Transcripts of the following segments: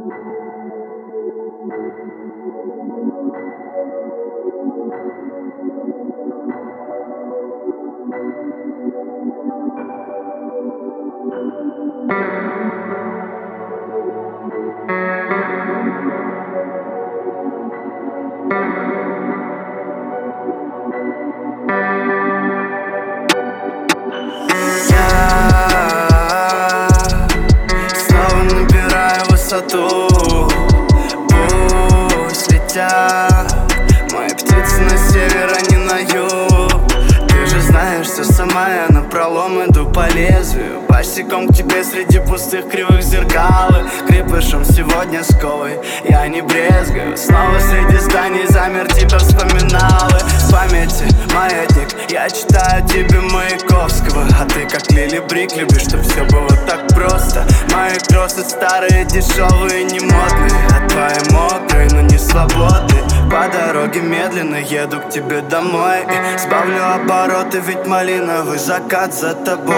Снова набираю высоту. Пусть летят мои птицы на север, а не на юг. Ты же знаешь, что сама я напролом иду по лезвию. Босиком к тебе среди пустых кривых зеркал. Крепышем сегодня сковой я не брезгаю. Снова среди зданий замер, тебя вспоминал. В памяти маятник, я читаю тебе Маяковского. А ты как Лили Брик любишь, чтоб все было так просто. Мои кроссы старые, дешевые, не модные. А твои мокрые, но не свободные. По дороге медленно еду к тебе домой. Сбавлю обороты, ведь малиновый закат за тобой.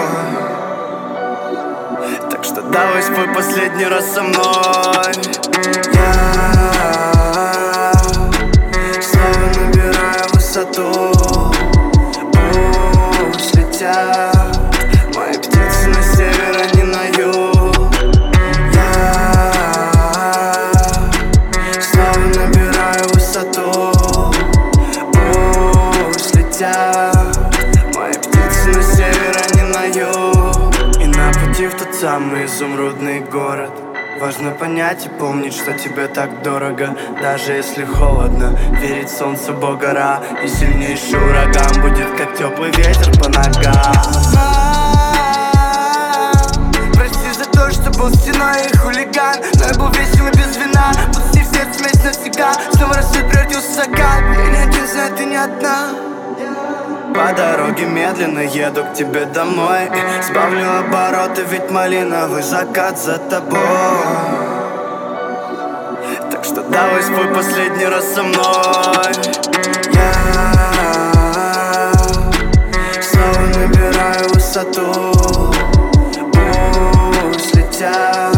Так что давай спой последний раз со мной. Я снова набираю высоту. Пусть летят мои птицы на север, а не на юг. Я снова набираю высоту. Пусть летят мои птицы на север, а не на юг. И на пути в тот самый изумрудный город важно понять и помнить, что тебе так дорого. Даже если холодно, верить в солнце Бога Ра. И сильнейший ураган будет, как теплый ветер по ногам. Прости за то, что был стеной и хулиган, но я был весел и без вина. Пусти в сердце смесь навсегда. Снова рассвет превратился в закат. Я не один, знаю, ты не одна. По дороге медленно еду к тебе домой. Сбавлю обороты, ведь малиновый закат за тобой. Так что давай спой последний раз со мной. Я снова набираю высоту. Пусть летят